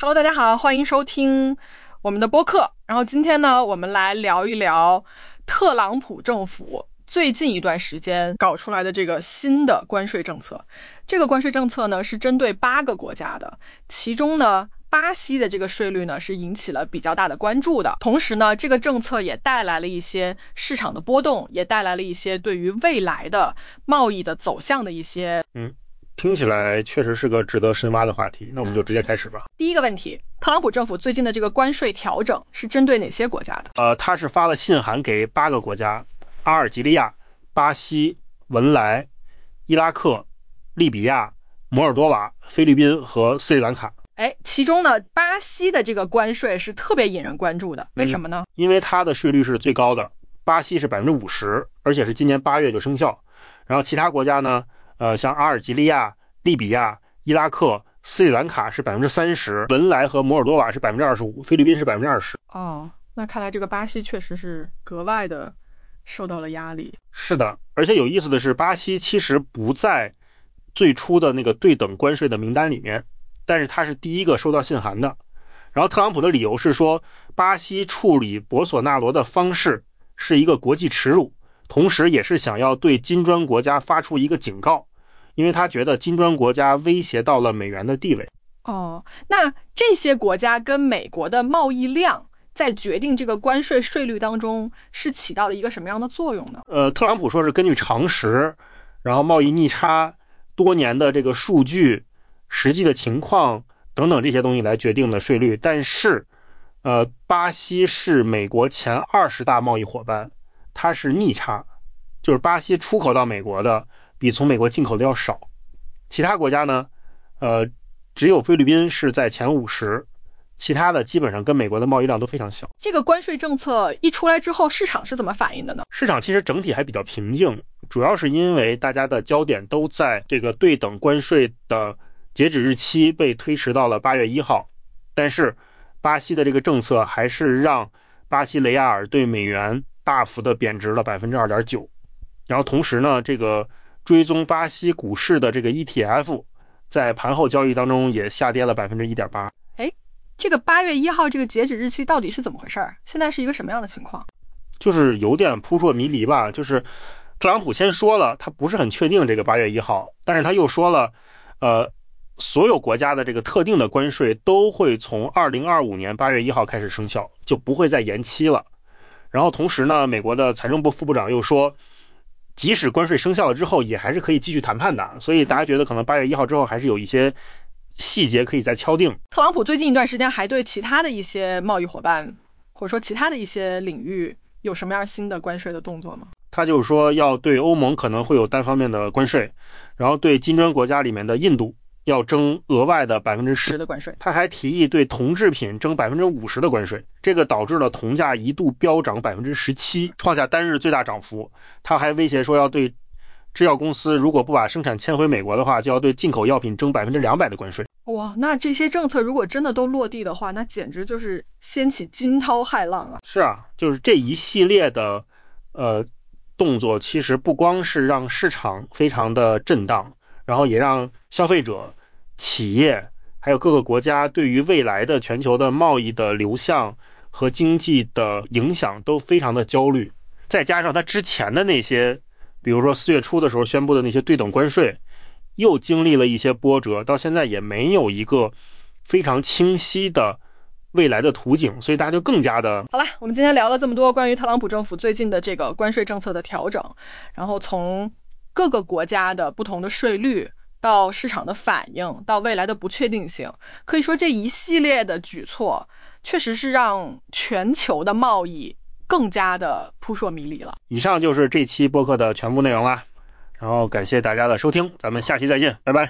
Hello， 大家好，欢迎收听我们的播客。然后今天呢，我们来聊一聊特朗普政府最近一段时间搞出来的这个新的关税政策。这个关税政策呢是针对8个国家的，其中呢巴西的这个税率呢是引起了比较大的关注的。同时呢，这个政策也带来了一些市场的波动，也带来了一些对于未来的贸易的走向的一些听起来确实是个值得深挖的话题，那我们就直接开始吧。 第一个问题，特朗普政府最近的这个关税调整是针对哪些国家的？ 他是发了信函给8个国家：阿尔及利亚、巴西、文莱、伊拉克、利比亚、摩尔多瓦、菲律宾和斯里兰卡。 其中呢，巴西的这个关税是特别引人关注的，为什么呢？ 因为它的税率是最高的，巴西是 50%， 而且是今年8月就生效。然后其他国家呢，像阿尔及利亚、利比亚、伊拉克、斯里兰卡是 30%， 文莱和摩尔多瓦是 25%， 菲律宾是 20%。 那看来这个巴西确实是格外的受到了压力。 是的，而且有意思的是，巴西其实不在最初的那个对等关税的名单里面，但是他是第一个收到信函的。然后特朗普的理由是说，巴西处理博索纳罗的方式是一个国际耻辱，同时也是想要对金砖国家发出一个警告，因为他觉得金砖国家威胁到了美元的地位。 那这些国家跟美国的贸易量在决定这个关税税率当中是起到了一个什么样的作用呢？ 特朗普说是根据常识，然后贸易逆差、多年的这个数据、实际的情况等等这些东西来决定的税率。但是巴西是美国前20大贸易伙伴，它是逆差，就是巴西出口到美国的比从美国进口的要少。其他国家呢，只有菲律宾是在前50，其他的基本上跟美国的贸易量都非常小。 这个关税政策一出来之后，市场是怎么反应的呢？ 市场其实整体还比较平静，主要是因为大家的焦点都在这个对等关税的截止日期被推迟到了8月1号。但是巴西的这个政策还是让巴西雷亚尔对美元大幅的贬值了 2.9%。 然后同时呢，这个追踪巴西股市的这个 ETF 在盘后交易当中也下跌了 1.8%。 这个8月1号这个截止日期到底是怎么回事？现在是一个什么样的情况？ 就是有点扑朔迷离吧。就是特朗普先说了他不是很确定这个8月1号，但是他又说了所有国家的这个特定的关税都会从2025年8月1号开始生效，就不会再延期了。然后同时呢，美国的财政部副部长又说，即使关税生效了之后也还是可以继续谈判的。所以大家觉得可能8月1号之后还是有一些细节可以再敲定。 特朗普最近一段时间还对其他的一些贸易伙伴或者说其他的一些领域有什么样新的关税的动作吗？ 他就是说要对欧盟可能会有单方面的关税，然后对金砖国家里面的印度要征额外的 10% 的关税。 他还提议对铜制品征 50% 的关税，这个导致了铜价一度飙涨 17%， 创下单日最大涨幅。他还威胁说要对制药公司如果不把生产迁回美国的话，就要对进口药品征 200% 的关税。 哇，那这些政策如果真的都落地的话，那简直就是掀起惊涛骇浪啊！ 是啊，就是这一系列的动作，其实不光是让市场非常的震荡，然后也让消费者、企业还有各个国家对于未来的全球的贸易的流向和经济的影响都非常的焦虑。再加上他之前的那些，比如说4月初的时候宣布的那些对等关税，又经历了一些波折，到现在也没有一个非常清晰的未来的图景，所以大家就更加的。 好了，我们今天聊了这么多关于特朗普政府最近的这个关税政策的调整，然后从各个国家的不同的税率到市场的反应，到未来的不确定性，可以说这一系列的举措确实是让全球的贸易更加的扑朔迷离了。 以上就是这期播客的全部内容啦，然后感谢大家的收听，咱们下期再见，拜拜。